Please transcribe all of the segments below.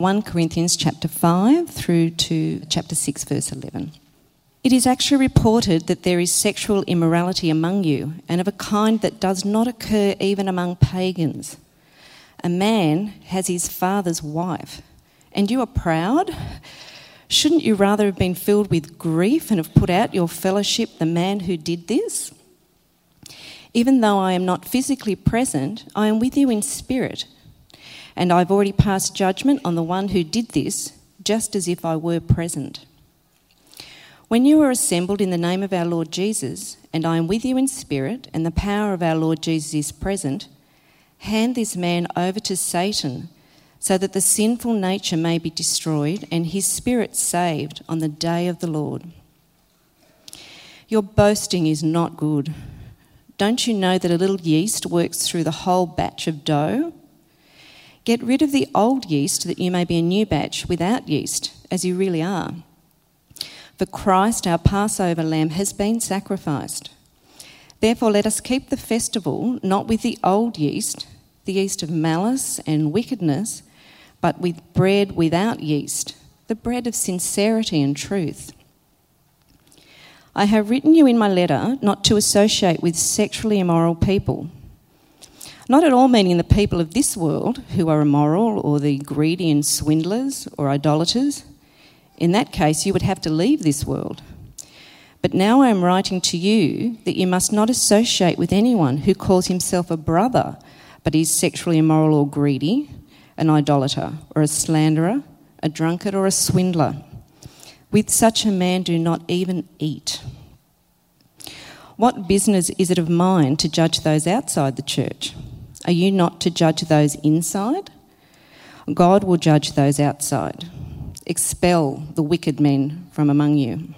1 Corinthians chapter 5 through to chapter 6 verse 11. It is actually reported that there is sexual immorality among you, and of a kind that does not occur even among pagans. A man has his father's wife, and you are proud? Shouldn't you rather have been filled with grief and have put out your fellowship the man who did this? Even though I am not physically present, I am with you in spirit, and I've already passed judgment on the one who did this, just as if I were present. When you are assembled in the name of our Lord Jesus, and I am with you in spirit, and the power of our Lord Jesus is present, hand this man over to Satan, so that the sinful nature may be destroyed and his spirit saved on the day of the Lord. Your boasting is not good. Don't you know that a little yeast works through the whole batch of dough? Get rid of the old yeast that you may be a new batch without yeast, as you really are. For Christ, our Passover lamb, has been sacrificed. Therefore, let us keep the festival not with the old yeast, the yeast of malice and wickedness, but with bread without yeast, the bread of sincerity and truth. I have written you in my letter not to associate with sexually immoral people. Not at all meaning the people of this world who are immoral or the greedy and swindlers or idolaters. In that case, you would have to leave this world. But now I am writing to you that you must not associate with anyone who calls himself a brother but is sexually immoral or greedy, an idolater or a slanderer, a drunkard or a swindler. With such a man do not even eat. What business is it of mine to judge those outside the church? Are you not to judge those inside? God will judge those outside. Expel the wicked men from among you.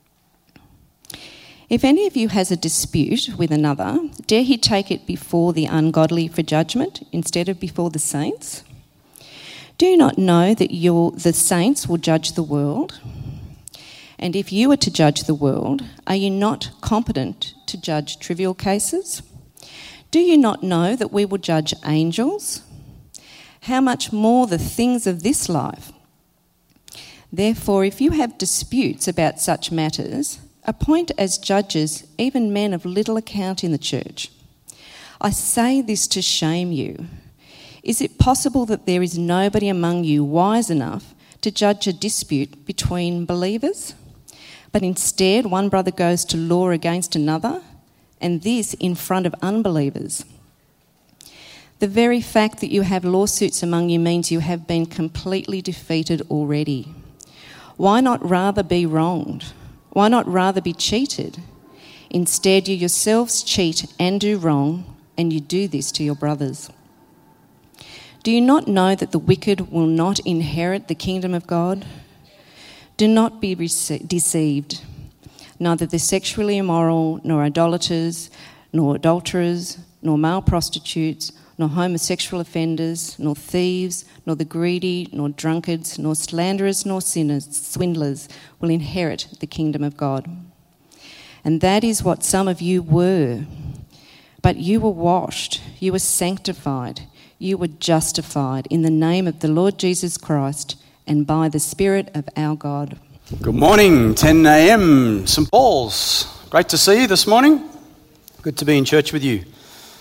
If any of you has a dispute with another, dare he take it before the ungodly for judgment instead of before the saints? Do you not know that the saints will judge the world? And if you are to judge the world, are you not competent to judge trivial cases? Do you not know that we will judge angels? How much more the things of this life? Therefore, if you have disputes about such matters, appoint as judges even men of little account in the church. I say this to shame you. Is it possible that there is nobody among you wise enough to judge a dispute between believers? But instead, one brother goes to law against another, and this in front of unbelievers. The very fact that you have lawsuits among you means you have been completely defeated already. Why not rather be wronged? Why not rather be cheated? Instead, you yourselves cheat and do wrong, and you do this to your brothers. Do you not know that the wicked will not inherit the kingdom of God? Do not be deceived. Neither the sexually immoral, nor idolaters, nor adulterers, nor male prostitutes, nor homosexual offenders, nor thieves, nor the greedy, nor drunkards, nor slanderers, nor sinners, swindlers will inherit the kingdom of God. And that is what some of you were. But you were washed, you were sanctified, you were justified in the name of the Lord Jesus Christ and by the Spirit of our God. Good morning, 10 a.m. St. Paul's. Great to see you this morning. Good to be in church with you.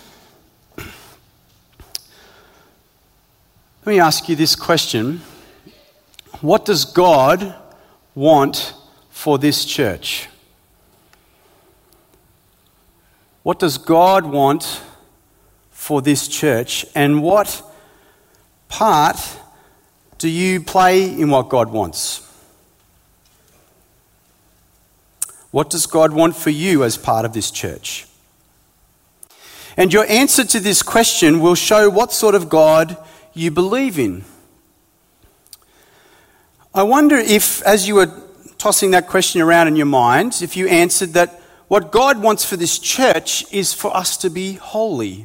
Let me ask you this question. What does God want for this church? What does God want for this church? And what part do you play in what God wants? What does God want for you as part of this church? And your answer to this question will show what sort of God you believe in. I wonder if, as you were tossing that question around in your mind, if you answered that what God wants for this church is for us to be holy.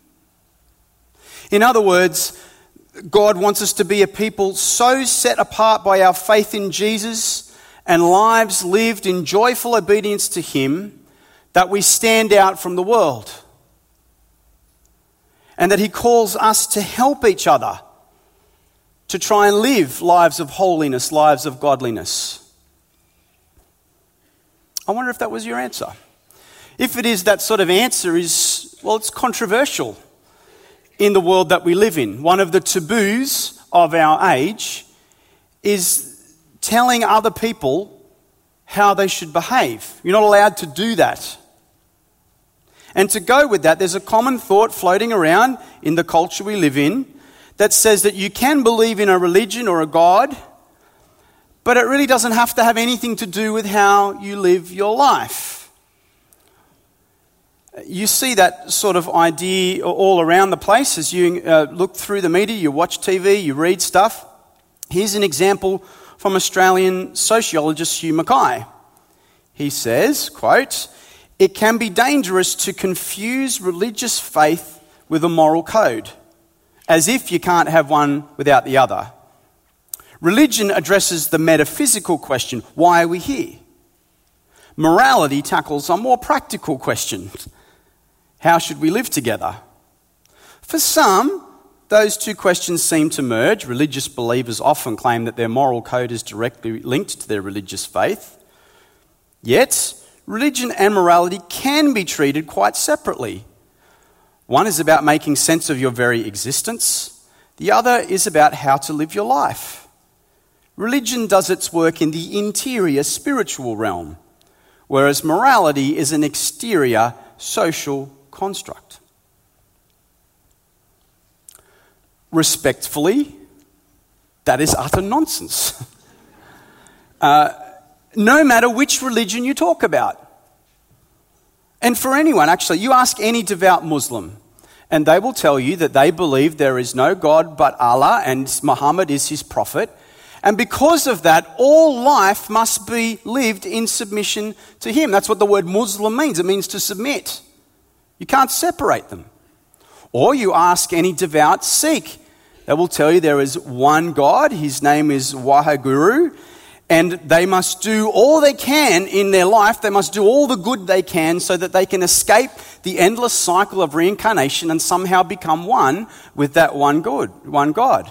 In other words, God wants us to be a people so set apart by our faith in Jesus and lives lived in joyful obedience to Him that we stand out from the world. And that He calls us to help each other to try and live lives of holiness, lives of godliness? I wonder if that was your answer. If it is, that sort of answer is, well, it's controversial in the world that we live in. One of the taboos of our age is telling other people how they should behave. You're not allowed to do that. And to go with that, there's a common thought floating around in the culture we live in that says that you can believe in a religion or a God, but it really doesn't have to have anything to do with how you live your life. You see that sort of idea all around the place as you look through the media, you watch TV, you read stuff. Here's an example from Australian sociologist Hugh Mackay. He says, quote, "It can be dangerous to confuse religious faith with a moral code, as if you can't have one without the other. Religion addresses the metaphysical question, why are we here? Morality tackles a more practical question, how should we live together? For some, those two questions seem to merge. Religious believers often claim that their moral code is directly linked to their religious faith. Yet, religion and morality can be treated quite separately. One is about making sense of your very existence. The other is about how to live your life. Religion does its work in the interior spiritual realm, whereas morality is an exterior social construct. Respectfully, that is utter nonsense. No matter which religion you talk about. And for anyone, actually, you ask any devout Muslim, and they will tell you that they believe there is no God but Allah and Muhammad is his prophet. And because of that, all life must be lived in submission to him. That's what the word Muslim means. It means to submit. You can't separate them. Or you ask any devout Sikh. They will tell you there is one God. His name is Waheguru. And they must do all they can in their life. They must do all the good they can so that they can escape the endless cycle of reincarnation and somehow become one with that one God.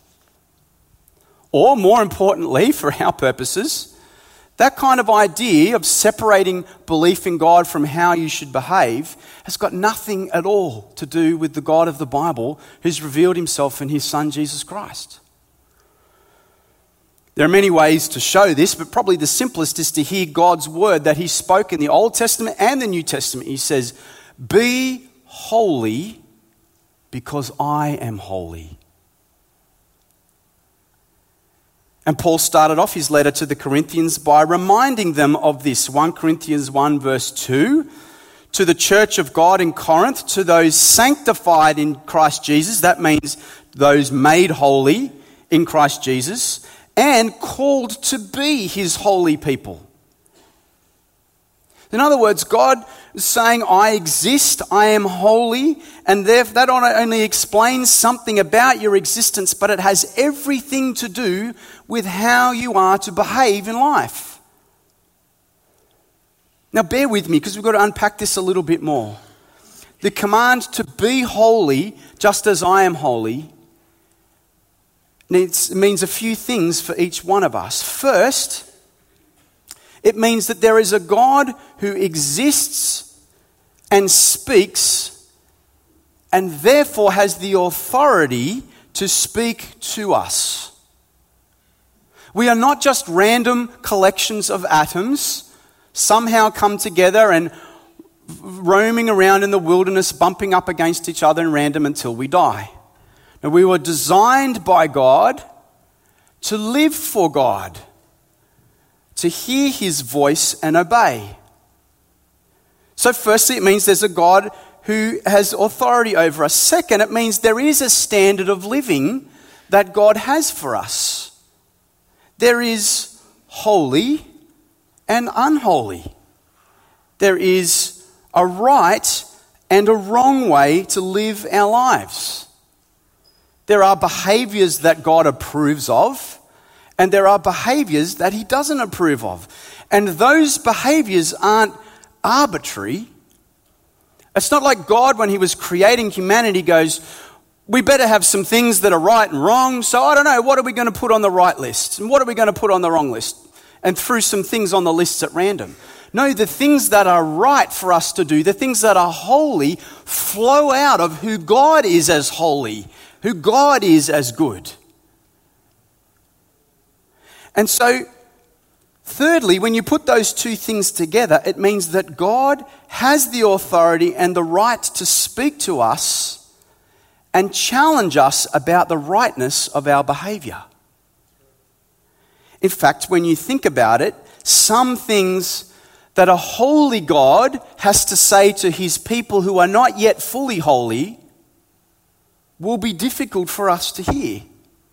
Or, more importantly, for our purposes, that kind of idea of separating belief in God from how you should behave has got nothing at all to do with the God of the Bible who's revealed himself in his Son, Jesus Christ. There are many ways to show this, but probably the simplest is to hear God's word that he spoke in the Old Testament and the New Testament. He says, "Be holy because I am holy." And Paul started off his letter to the Corinthians by reminding them of this. 1 Corinthians 1 verse 2, to the church of God in Corinth, to those sanctified in Christ Jesus, that means those made holy in Christ Jesus, and called to be his holy people. In other words, God is saying, I exist, I am holy, and that not only explains something about your existence, but it has everything to do with how you are to behave in life. Now bear with me, because we've got to unpack this a little bit more. The command to be holy, just as I am holy, it means a few things for each one of us. First, it means that there is a God who exists and speaks and therefore has the authority to speak to us. We are not just random collections of atoms somehow come together and roaming around in the wilderness, bumping up against each other in random until we die. Now, we were designed by God to live for God, to hear his voice and obey. So firstly, it means there's a God who has authority over us. Second, it means there is a standard of living that God has for us. There is holy and unholy. There is a right and a wrong way to live our lives. There are behaviors that God approves of, and there are behaviors that he doesn't approve of. And those behaviors aren't arbitrary. It's not like God, when he was creating humanity, goes, we better have some things that are right and wrong. So I don't know, what are we going to put on the right list? And what are we going to put on the wrong list? And threw some things on the lists at random. No, the things that are right for us to do, the things that are holy, flow out of who God is as holy, who God is as good. And so, thirdly, when you put those two things together, it means that God has the authority and the right to speak to us and challenge us about the rightness of our behavior. In fact, when you think about it, some things that a holy God has to say to his people who are not yet fully holy will be difficult for us to hear.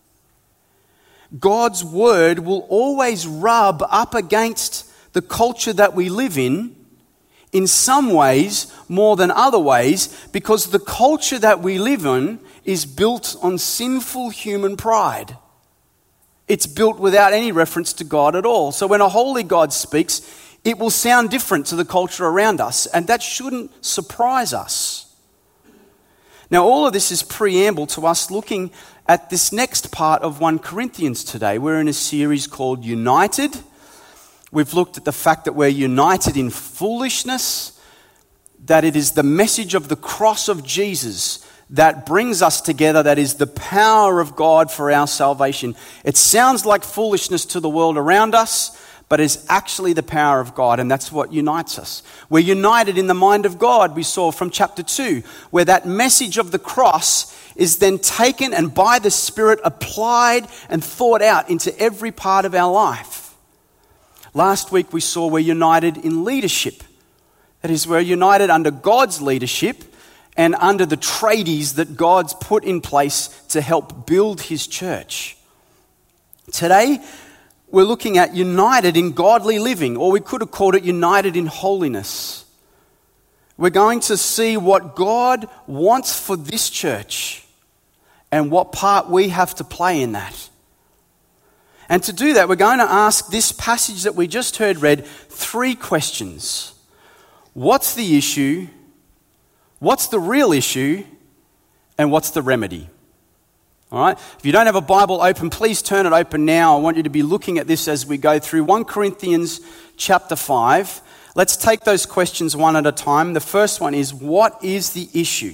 God's word will always rub up against the culture that we live in some ways more than other ways, because the culture that we live in is built on sinful human pride. It's built without any reference to God at all. So when a holy God speaks, it will sound different to the culture around us, and that shouldn't surprise us. Now, all of this is preamble to us looking at this next part of 1 Corinthians today. We're in a series called United. We've looked at the fact that we're united in foolishness, that it is the message of the cross of Jesus that brings us together, that is the power of God for our salvation. It sounds like foolishness to the world around us, but it's actually the power of God, and that's what unites us. We're united in the mind of God, we saw from chapter 2, where that message of the cross is then taken and by the Spirit applied and thought out into every part of our life. Last week we saw we're united in leadership. That is, we're united under God's leadership and under the tradies that God's put in place to help build his church. Today, we're looking at united in godly living, or we could have called it united in holiness. We're going to see what God wants for this church and what part we have to play in that. And to do that, we're going to ask this passage that we just heard read 3 questions. What's the issue? What's the real issue? And what's the remedy? All right? If you don't have a Bible open, please turn it open now. I want you to be looking at this as we go through 1 Corinthians chapter 5. Let's take those questions one at a time. The first one is, what is the issue?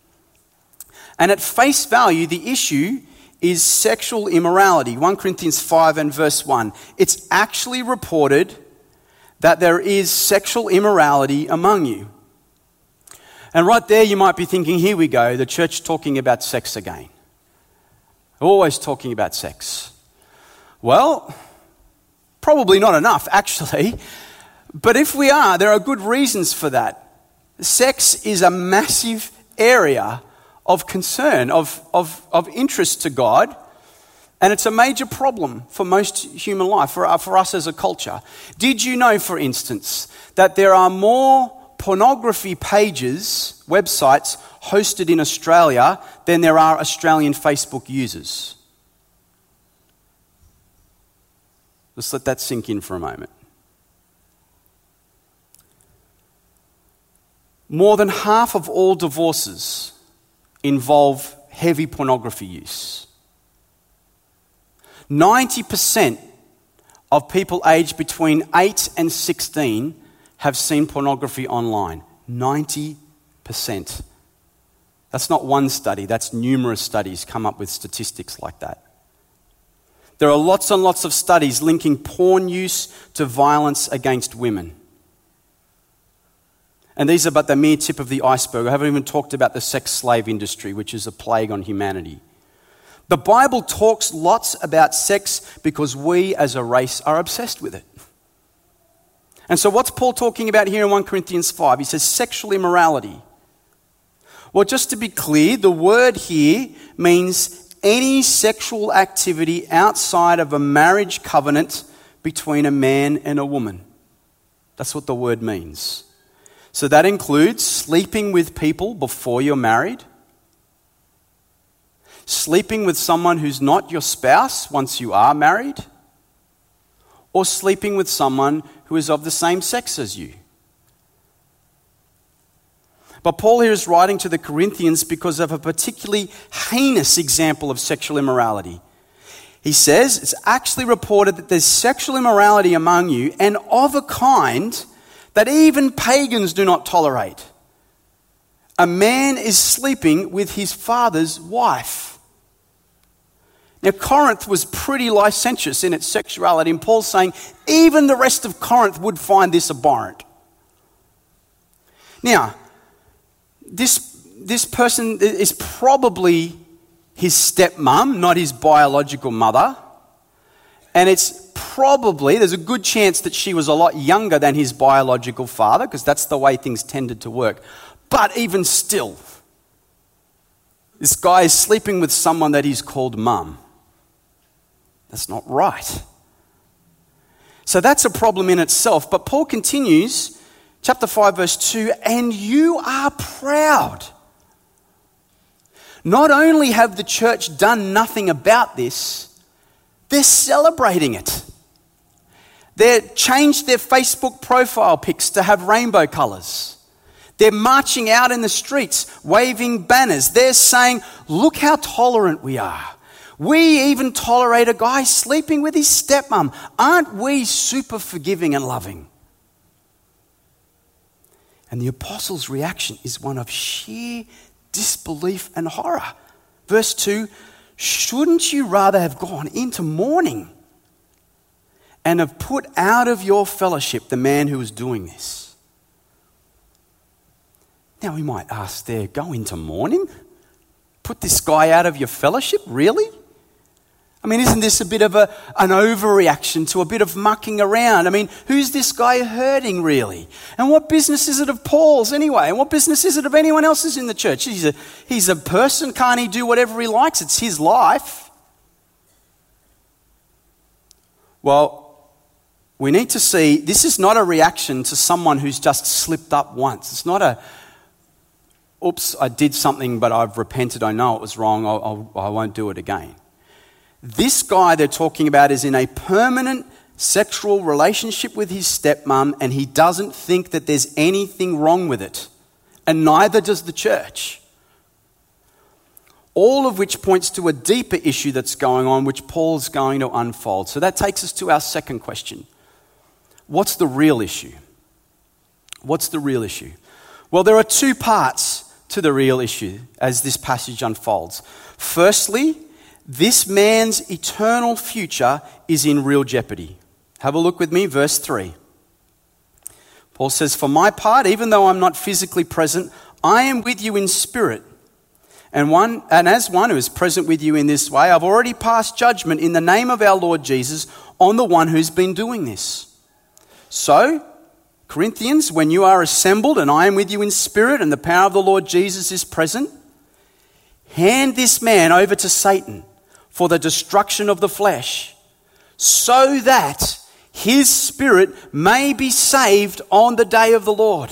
And at face value, the issue is sexual immorality. 1 Corinthians 5 and verse 1. It's actually reported that there is sexual immorality among you. And right there you might be thinking, here we go, the church talking about sex again. Always talking about sex. Well, probably not enough actually. But if we are, there are good reasons for that. Sex is a massive area of concern, of interest to God, and it's a major problem for most human life, for us as a culture. Did you know, for instance, that there are more pornography pages, websites, hosted in Australia than there are Australian Facebook users? Let's let that sink in for a moment. More than half of all divorces involve heavy pornography use. 90% of people aged between 8 and 16 have seen pornography online. 90%. That's not one study, that's numerous studies come up with statistics like that. There are lots and lots of studies linking porn use to violence against women. And these are but the mere tip of the iceberg. I haven't even talked about the sex slave industry, which is a plague on humanity. The Bible talks lots about sex because we as a race are obsessed with it. And so what's Paul talking about here in 1 Corinthians 5? He says sexual immorality. Well, just to be clear, the word here means any sexual activity outside of a marriage covenant between a man and a woman. That's what the word means. So that includes sleeping with people before you're married, sleeping with someone who's not your spouse once you are married, or sleeping with someone who is of the same sex as you. But Paul here is writing to the Corinthians because of a particularly heinous example of sexual immorality. He says, it's actually reported that there's sexual immorality among you, and of a kind that even pagans do not tolerate. A man is sleeping with his father's wife. Now, Corinth was pretty licentious in its sexuality, and Paul's saying even the rest of Corinth would find this abhorrent. Now, this person is probably his stepmom, not his biological mother. And it's probably, there's a good chance that she was a lot younger than his biological father, because that's the way things tended to work. But even still, this guy is sleeping with someone that he's called mum. That's not right. So that's a problem in itself. But Paul continues, chapter 5, verse 2, and you are proud. Not only have the church done nothing about this, they're celebrating it. They've changed their Facebook profile pics to have rainbow colours. They're marching out in the streets, waving banners. They're saying, look how tolerant we are. We even tolerate a guy sleeping with his stepmom. Aren't we super forgiving and loving? And the apostles' reaction is one of sheer disbelief and horror. Verse 2, shouldn't you rather have gone into mourning and have put out of your fellowship the man who was doing this? Now we might ask there, go into mourning? Put this guy out of your fellowship? Really? I mean, isn't this a bit of an overreaction to a bit of mucking around? I mean, who's this guy hurting really? And what business is it of Paul's anyway? And what business is it of anyone else's in the church? He's a person, can't he do whatever he likes? It's his life. Well, we need to see, this is not a reaction to someone who's just slipped up once. It's not a, oops, I did something but I've repented, I know it was wrong, I won't do it again. This guy they're talking about is in a permanent sexual relationship with his stepmom, and he doesn't think that there's anything wrong with it. And neither does the church. All of which points to a deeper issue that's going on, which Paul's going to unfold. So that takes us to our second question. What's the real issue? What's the real issue? Well, there are two parts to the real issue as this passage unfolds. Firstly, this man's eternal future is in real jeopardy. Have a look with me, verse 3. Paul says, for my part, even though I'm not physically present, I am with you in spirit. And as one who is present with you in this way, I've already passed judgment in the name of our Lord Jesus on the one who's been doing this. So, Corinthians, when you are assembled and I am with you in spirit and the power of the Lord Jesus is present, hand this man over to Satan for the destruction of the flesh, so that his spirit may be saved on the day of the Lord.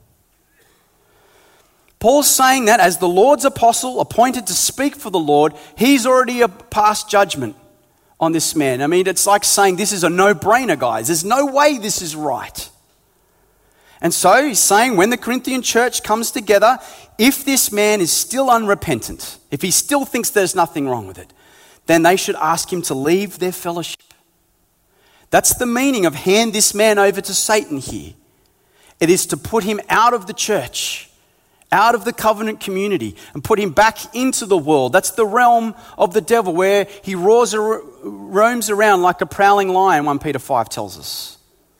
Paul's saying that as the Lord's apostle appointed to speak for the Lord, he's already passed judgment on this man. I mean, it's like saying this is a no-brainer, guys. There's no way this is right. And so he's saying when the Corinthian church comes together, if this man is still unrepentant, if he still thinks there's nothing wrong with it, then they should ask him to leave their fellowship. That's the meaning of hand this man over to Satan here. It is to put him out of the church, out of the covenant community, and put him back into the world. That's the realm of the devil where he roams around like a prowling lion, 1 Peter 5 tells us.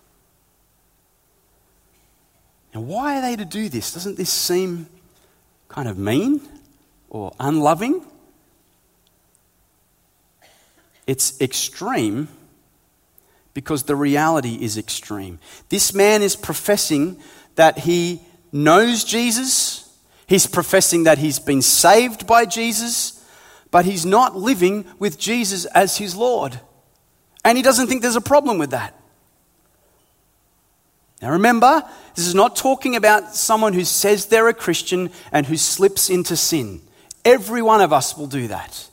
Now, why are they to do this? Doesn't this seem kind of mean or unloving? It's extreme because the reality is extreme. This man is professing that he knows Jesus. He's professing that he's been saved by Jesus, but he's not living with Jesus as his Lord. And he doesn't think there's a problem with that. Now remember, this is not talking about someone who says they're a Christian and who slips into sin. Every one of us will do that.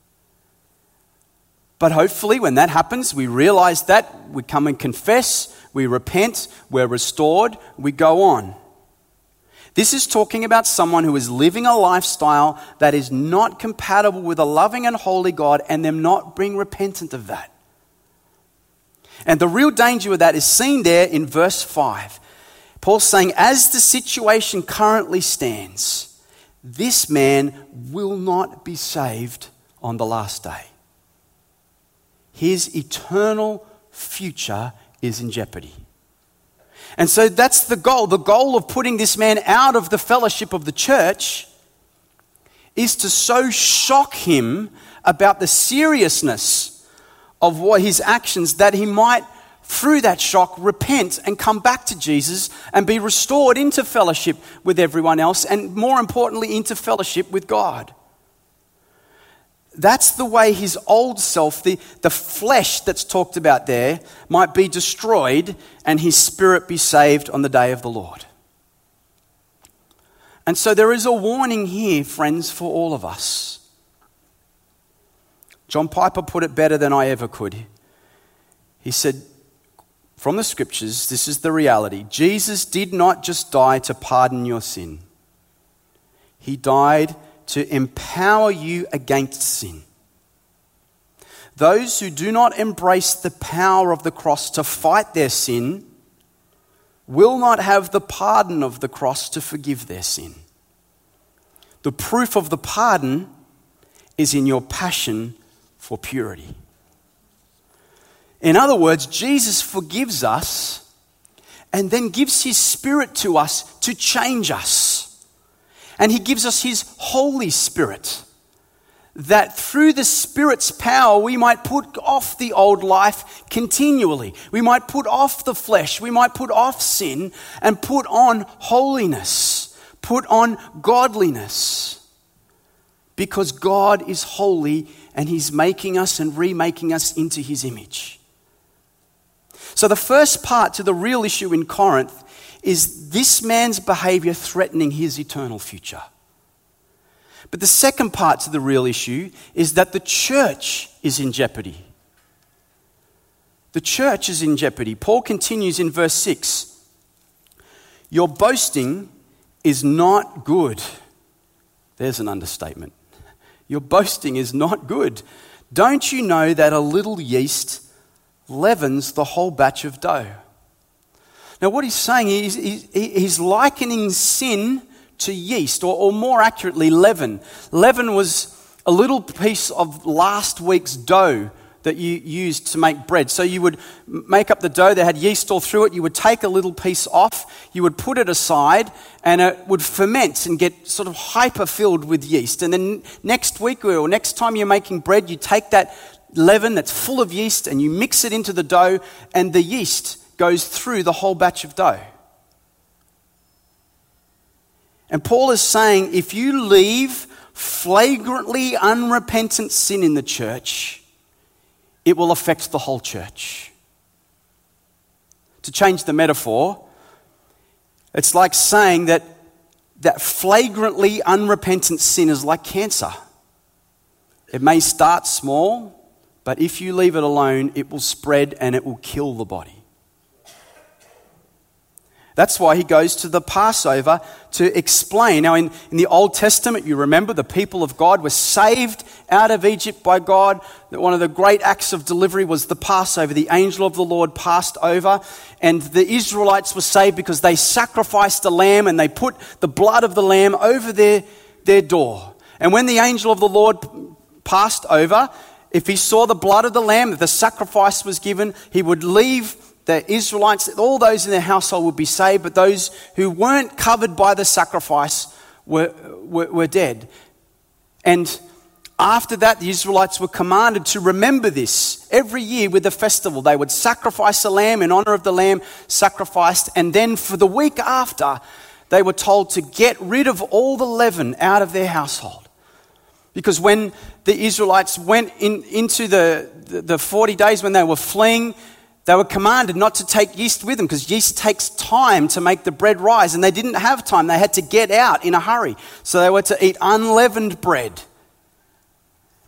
But hopefully when that happens, we realize that, we come and confess, we repent, we're restored, we go on. This is talking about someone who is living a lifestyle that is not compatible with a loving and holy God, and them not being repentant of that. And the real danger of that is seen there in verse 5. Paul's saying, as the situation currently stands, this man will not be saved on the last day. His eternal future is in jeopardy. And so that's the goal. The goal of putting this man out of the fellowship of the church is to so shock him about the seriousness of what his actions that he might, through that shock, repent and come back to Jesus and be restored into fellowship with everyone else, and more importantly, into fellowship with God. That's the way his old self, the flesh that's talked about there, might be destroyed and his spirit be saved on the day of the Lord. And so there is a warning here, friends, for all of us. John Piper put it better than I ever could. He said, from the scriptures, this is the reality. Jesus did not just die to pardon your sin. He died to empower you against sin. Those who do not embrace the power of the cross to fight their sin will not have the pardon of the cross to forgive their sin. The proof of the pardon is in your passion for purity. In other words, Jesus forgives us and then gives his Spirit to us to change us. And he gives us his Holy Spirit, that through the Spirit's power we might put off the old life continually. We might put off the flesh, we might put off sin and put on holiness, put on godliness. Because God is holy and he's making us and remaking us into his image. So the first part to the real issue in Corinth is this man's behavior threatening his eternal future. But the second part to the real issue is that the church is in jeopardy. The church is in jeopardy. Paul continues in verse 6. Your boasting is not good. There's an understatement. Your boasting is not good. Don't you know that a little yeast leavens the whole batch of dough? Now what he's saying is he's likening sin to yeast, or more accurately, leaven. Leaven was a little piece of last week's dough that you used to make bread. So you would make up the dough that had yeast all through it. You would take a little piece off, you would put it aside, and it would ferment and get sort of hyper-filled with yeast. And then next week or next time you're making bread, you take that leaven that's full of yeast and you mix it into the dough, and the yeast goes through the whole batch of dough. And Paul is saying, if you leave flagrantly unrepentant sin in the church, it will affect the whole church. To change the metaphor, it's like saying that flagrantly unrepentant sin is like cancer. It may start small, but if you leave it alone, it will spread and it will kill the body. That's why he goes to the Passover to explain. Now, in the Old Testament, you remember the people of God were saved out of Egypt by God. That one of the great acts of delivery was the Passover. The angel of the Lord passed over, and the Israelites were saved because they sacrificed a lamb and they put the blood of the lamb over their door. And when the angel of the Lord passed over, if he saw the blood of the lamb, if the sacrifice was given, he would leave the Israelites, all those in their household would be saved, but those who weren't covered by the sacrifice were dead. And after that, the Israelites were commanded to remember this. Every year with the festival, they would sacrifice a lamb in honor of the lamb sacrificed, and then for the week after, they were told to get rid of all the leaven out of their household. Because when the Israelites went into the 40 days when they were fleeing, they were commanded not to take yeast with them, because yeast takes time to make the bread rise, and they didn't have time. They had to get out in a hurry. So they were to eat unleavened bread.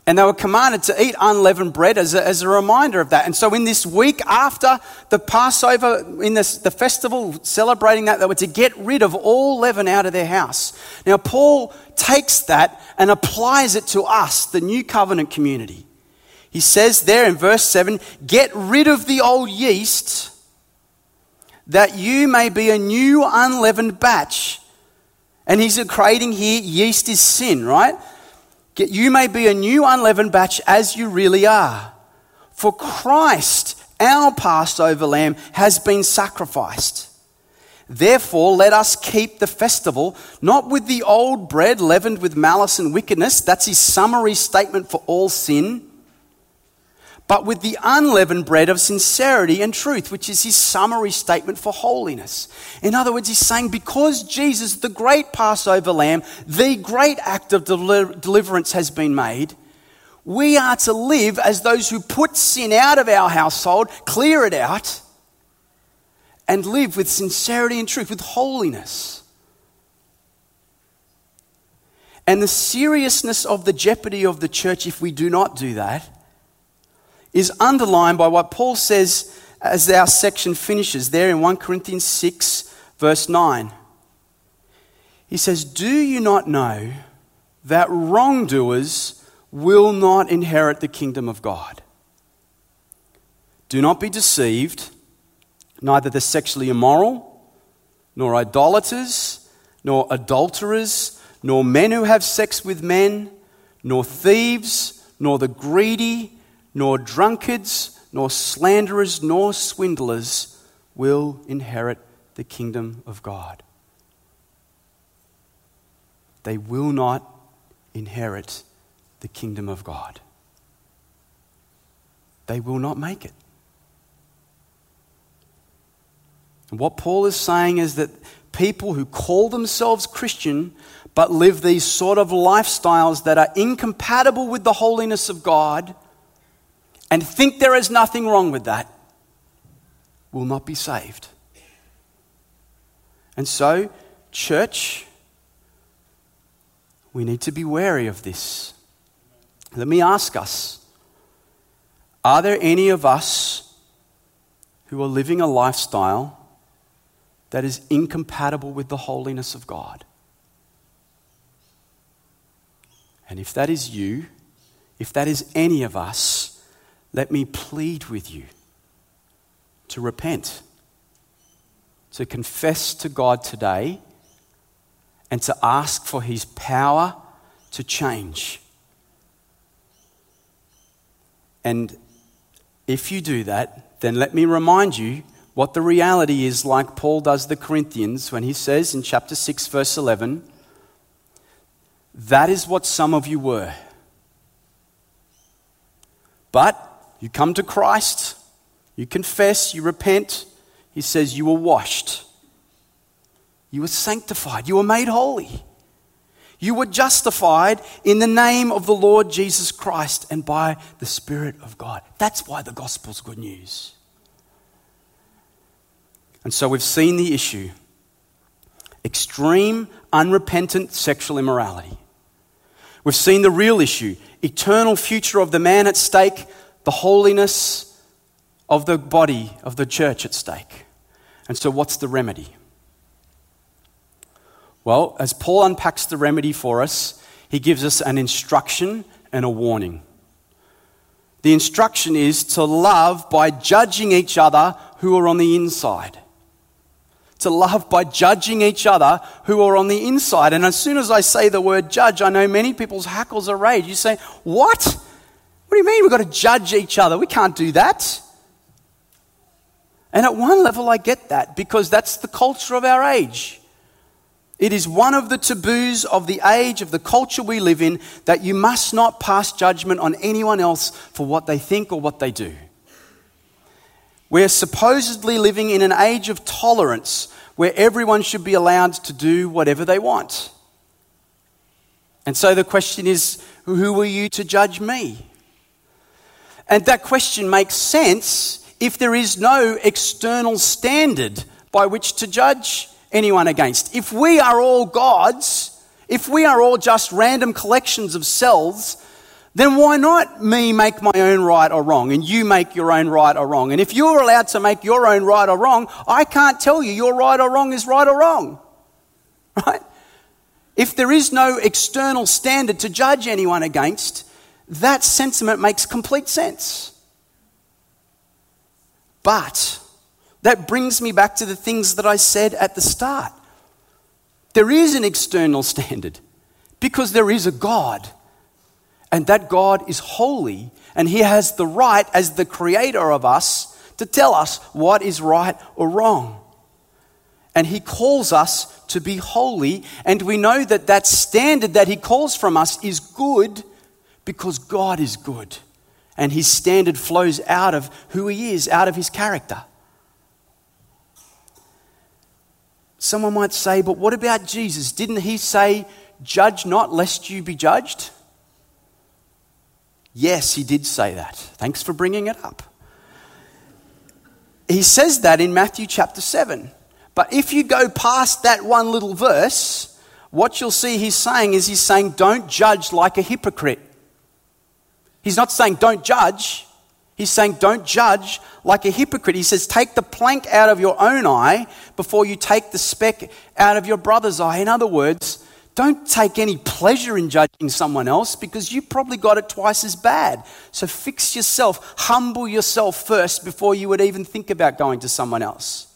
And they were commanded to eat unleavened bread as a reminder of that. And so in this week after the Passover, in the festival celebrating that, they were to get rid of all leaven out of their house. Now Paul takes that and applies it to us, the new covenant community. He says there in verse 7, get rid of the old yeast that you may be a new unleavened batch. And he's creating here, yeast is sin, right? You may be a new unleavened batch as you really are. For Christ, our Passover lamb, has been sacrificed. Therefore, let us keep the festival, not with the old bread leavened with malice and wickedness. That's his summary statement for all sin. But with the unleavened bread of sincerity and truth, which is his summary statement for holiness. In other words, he's saying because Jesus, the great Passover lamb, the great act of deliverance has been made, we are to live as those who put sin out of our household, clear it out, and live with sincerity and truth, with holiness. And the seriousness of the jeopardy of the church if we do not do that is underlined by what Paul says as our section finishes there in 1 Corinthians 6 verse 9. He says, do you not know that wrongdoers will not inherit the kingdom of God? Do not be deceived, neither the sexually immoral, nor idolaters, nor adulterers, nor men who have sex with men, nor thieves, nor the greedy, nor drunkards, nor slanderers, nor swindlers will inherit the kingdom of God. They will not inherit the kingdom of God. They will not make it. And what Paul is saying is that people who call themselves Christian but live these sort of lifestyles that are incompatible with the holiness of God and think there is nothing wrong with that will not be saved. And so, church, we need to be wary of this. Let me ask us, are there any of us who are living a lifestyle that is incompatible with the holiness of God? And if that is you, if that is any of us, let me plead with you to repent, to confess to God today, and to ask for his power to change. And if you do that, then let me remind you what the reality is, like Paul does the Corinthians when he says in chapter 6 verse 11, that is what some of you were. But you come to Christ, you confess, you repent. He says you were washed. You were sanctified. You were made holy. You were justified in the name of the Lord Jesus Christ and by the Spirit of God. That's why the gospel's good news. And so we've seen the issue. Extreme, unrepentant sexual immorality. We've seen the real issue. Eternal future of the man at stake. The holiness of the body of the church at stake. And so what's the remedy? Well, as Paul unpacks the remedy for us, he gives us an instruction and a warning. The instruction is to love by judging each other who are on the inside. To love by judging each other who are on the inside. And as soon as I say the word judge, I know many people's hackles are raised. You say, what? What do you mean we've got to judge each other? We can't do that. And at one level I get that because that's the culture of our age. It is one of the taboos of the age, of the culture we live in, that you must not pass judgment on anyone else for what they think or what they do. We're supposedly living in an age of tolerance where everyone should be allowed to do whatever they want. And so the question is, who are you to judge me? And that question makes sense if there is no external standard by which to judge anyone against. If we are all gods, if we are all just random collections of cells, then why not me make my own right or wrong and you make your own right or wrong? And if you're allowed to make your own right or wrong, I can't tell you your right or wrong is right or wrong. Right? If there is no external standard to judge anyone against, that sentiment makes complete sense. But that brings me back to the things that I said at the start. There is an external standard because there is a God. And that God is holy, and he has the right as the creator of us to tell us what is right or wrong. And he calls us to be holy, and we know that that standard that he calls from us is good because God is good. And his standard flows out of who he is, out of his character. Someone might say, but what about Jesus? Didn't he say, judge not lest you be judged? Yes, he did say that. Thanks for bringing it up. He says that in Matthew chapter 7. But if you go past that one little verse, what you'll see he's saying, don't judge like a hypocrite. He's not saying don't judge. He's saying don't judge like a hypocrite. He says take the plank out of your own eye before you take the speck out of your brother's eye. In other words, don't take any pleasure in judging someone else because you probably got it twice as bad. So fix yourself, humble yourself first before you would even think about going to someone else.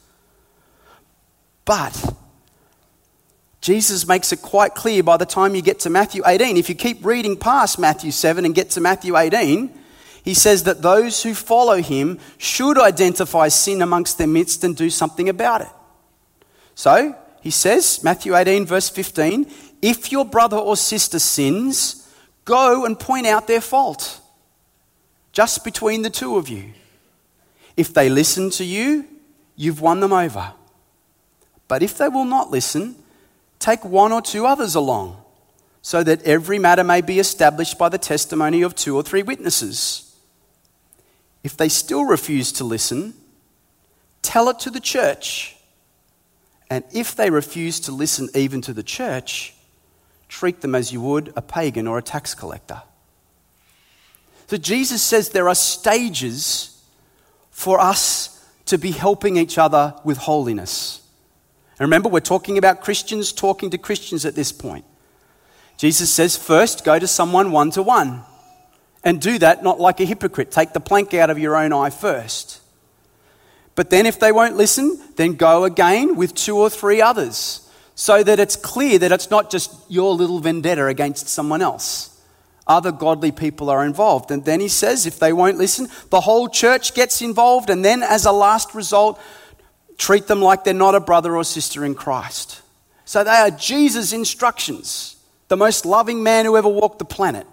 But Jesus makes it quite clear by the time you get to Matthew 18. If you keep reading past Matthew 7 and get to Matthew 18, he says that those who follow him should identify sin amongst their midst and do something about it. So he says, Matthew 18 verse 15, if your brother or sister sins, go and point out their fault, just between the two of you. If they listen to you, you've won them over. But if they will not listen, take one or two others along, so that every matter may be established by the testimony of 2 or 3 witnesses. If they still refuse to listen, tell it to the church. And if they refuse to listen even to the church, treat them as you would a pagan or a tax collector. So Jesus says there are stages for us to be helping each other with holiness. And remember, we're talking about Christians talking to Christians at this point. Jesus says, first, go to someone one-to-one. And do that not like a hypocrite. Take the plank out of your own eye first. But then if they won't listen, then go again with 2 or 3 others. So that it's clear that it's not just your little vendetta against someone else. Other godly people are involved. And then he says, if they won't listen, the whole church gets involved. And then as a last result, treat them like they're not a brother or sister in Christ. So they are Jesus' instructions. The most loving man who ever walked the planet.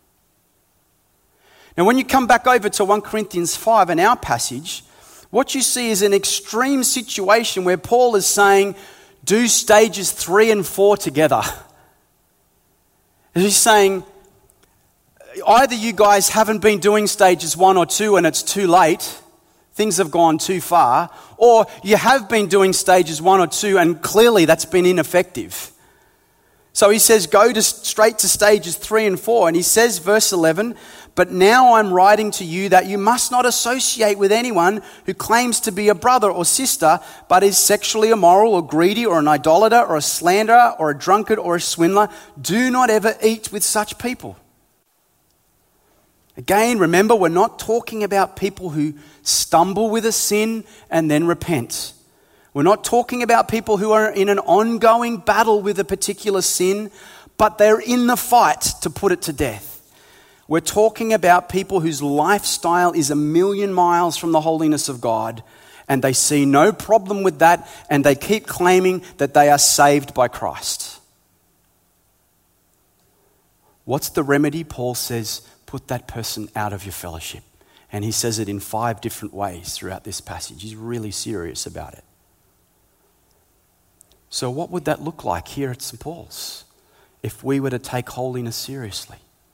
Now when you come back over to 1 Corinthians 5 in our passage, what you see is an extreme situation where Paul is saying, do stages 3 and 4 together. And he's saying, either you guys haven't been doing stages 1 or 2 and it's too late, things have gone too far, or you have been doing stages 1 or 2 and clearly that's been ineffective. So he says, go straight to stages 3 and 4. And he says, verse 11, but now I'm writing to you that you must not associate with anyone who claims to be a brother or sister, but is sexually immoral or greedy or an idolater or a slanderer or a drunkard or a swindler. Do not ever eat with such people. Again, remember, we're not talking about people who stumble with a sin and then repent. We're not talking about people who are in an ongoing battle with a particular sin, but they're in the fight to put it to death. We're talking about people whose lifestyle is a million miles from the holiness of God, and they see no problem with that, and they keep claiming that they are saved by Christ. What's the remedy? Paul says, put that person out of your fellowship. And he says it in 5 different ways throughout this passage. He's really serious about it. So what would that look like here at St. Paul's if we were to take holiness seriously?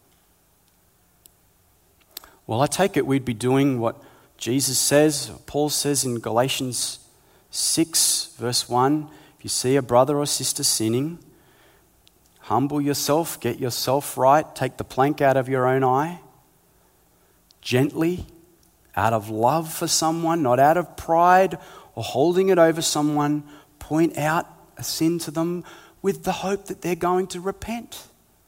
Well, I take it we'd be doing what Jesus says, Paul says in Galatians 6 verse 1, if you see a brother or sister sinning, Humble yourself, get yourself right, take the plank out of your own eye. Gently, out of love for someone, not out of pride or holding it over someone, point out a sin to them with the hope that they're going to repent.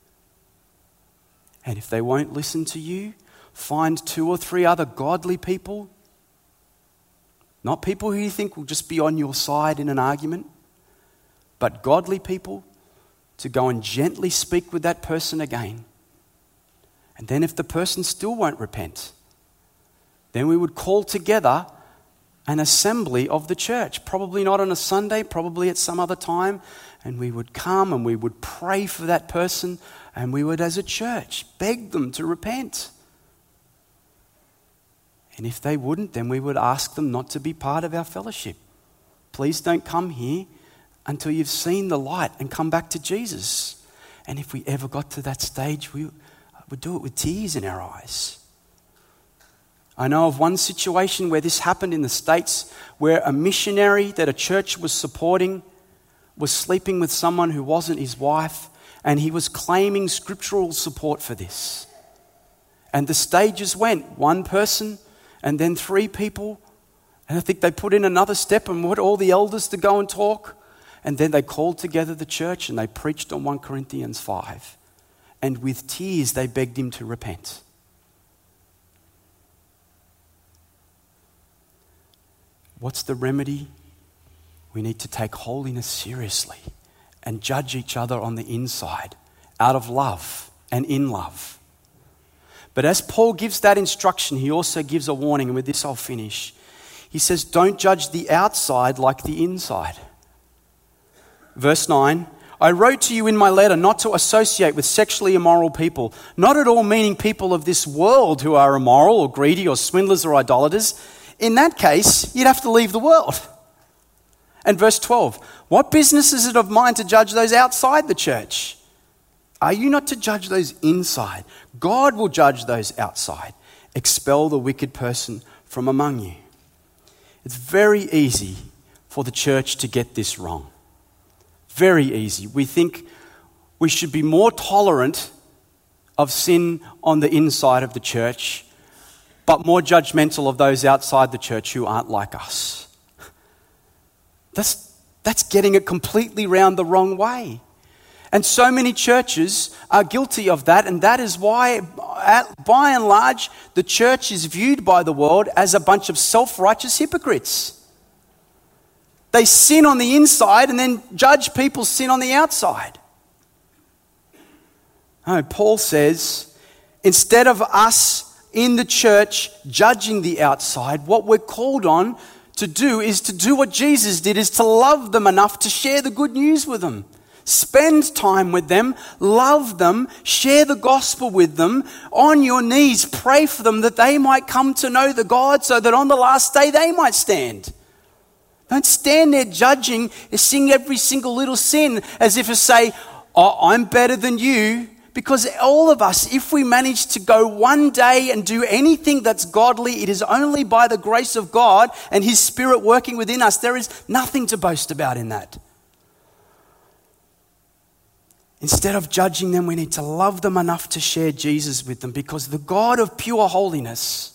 And if they won't listen to you, find 2 or 3 other godly people, not people who you think will just be on your side in an argument, but godly people, to go and gently speak with that person again. And then if the person still won't repent, then we would call together an assembly of the church, probably not on a Sunday, probably at some other time, and we would come and we would pray for that person, and we would, as a church, beg them to repent. And if they wouldn't, then we would ask them not to be part of our fellowship. Please don't come here until you've seen the light and come back to Jesus. And if we ever got to that stage, we would do it with tears in our eyes. I know of one situation where this happened in the States, where a missionary that a church was supporting was sleeping with someone who wasn't his wife, and he was claiming scriptural support for this. And the stages went, 1 person and then 3 people, and I think they put in another step and want all the elders to go and talk. And then they called together the church and they preached on 1 Corinthians 5. And with tears they begged him to repent. What's the remedy? We need to take holiness seriously and judge each other on the inside, out of love and in love. But as Paul gives that instruction, he also gives a warning, and with this I'll finish. He says, don't judge the outside like the inside. Verse 9, I wrote to you in my letter not to associate with sexually immoral people, not at all meaning people of this world who are immoral or greedy or swindlers or idolaters. In that case, you'd have to leave the world. And verse 12, what business is it of mine to judge those outside the church? Are you not to judge those inside? God will judge those outside. Expel the wicked person from among you. It's very easy for the church to get this wrong. Very easy. We think we should be more tolerant of sin on the inside of the church, but more judgmental of those outside the church who aren't like us. That's getting it completely round the wrong way. And so many churches are guilty of that, and that is why, by and large, the church is viewed by the world as a bunch of self-righteous hypocrites. They sin on the inside and then judge people's sin on the outside. No, Paul says, instead of us in the church judging the outside, what we're called on to do is to do what Jesus did, is to love them enough to share the good news with them. Spend time with them, love them, share the gospel with them, on your knees, pray for them that they might come to know the God so that on the last day they might stand. Don't stand there judging, sing every single little sin as if to say, oh, I'm better than you. Because all of us, if we manage to go one day and do anything that's godly, it is only by the grace of God and His Spirit working within us. There is nothing to boast about in that. Instead of judging them, we need to love them enough to share Jesus with them, because the God of pure holiness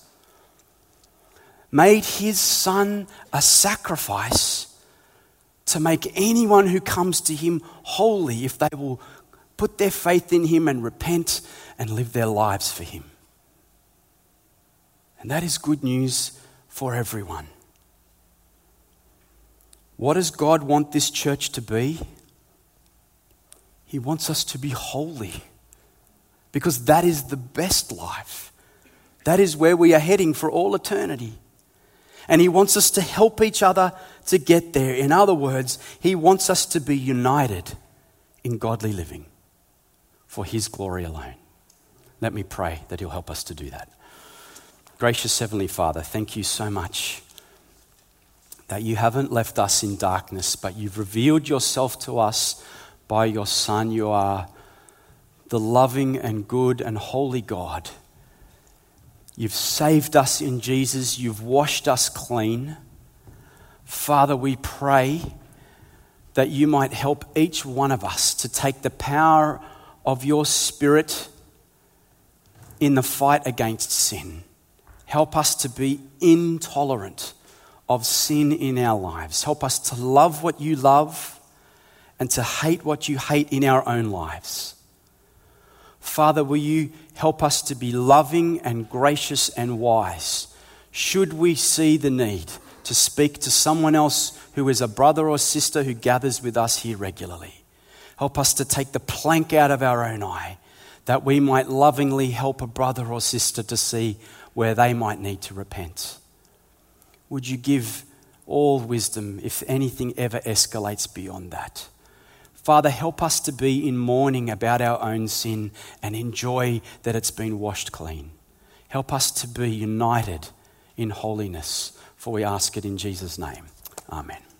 made His Son a sacrifice to make anyone who comes to Him holy if they will put their faith in Him and repent and live their lives for Him. And that is good news for everyone. What does God want this church to be? He wants us to be holy, because that is the best life. That is where we are heading for all eternity. And He wants us to help each other to get there. In other words, He wants us to be united in godly living for His glory alone. Let me pray that He'll help us to do that. Gracious Heavenly Father, thank You so much that You haven't left us in darkness, but You've revealed Yourself to us by Your Son. You are the loving and good and holy God. You've saved us in Jesus. You've washed us clean. Father, we pray that you might help each one of us to take the power of your Spirit in the fight against sin. Help us to be intolerant of sin in our lives. Help us to love what you love and to hate what you hate in our own lives. Father, will you help us to be loving and gracious and wise should we see the need to speak to someone else who is a brother or sister who gathers with us here regularly. Help us to take the plank out of our own eye that we might lovingly help a brother or sister to see where they might need to repent. Would you give all wisdom if anything ever escalates beyond that? Father, help us to be in mourning about our own sin and enjoy that it's been washed clean. Help us to be united in holiness, for we ask it in Jesus' name. Amen.